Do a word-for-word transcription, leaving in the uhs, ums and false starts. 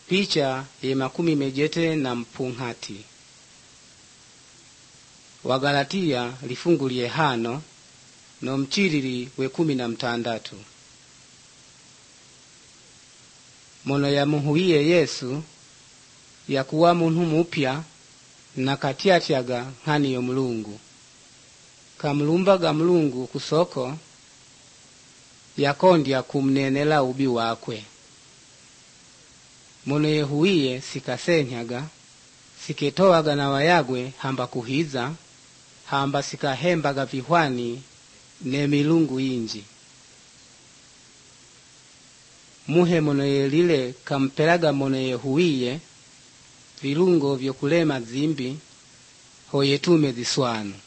Picha ya makumi mejete na mpunghati. Wagalatia lifungulie hano no mchiriri we kumi na mtandatu. Mono yamuhuiye Yesu ya kuwa muntu mupya na katiatyaga nkani yo Mulungu. Kamulumbaga Mulungu kusoko yakondya kumnenela ubi wakwe. Mono yehuiye sikasenyaga siketowaga na wayagwe hamba kuhiza hamba sikahembaga vihwani ne milungu inji. Muhe mono yelile kampelaga mono yehuiye vilungo vyo kulema zimbi hoyetume ziswanu.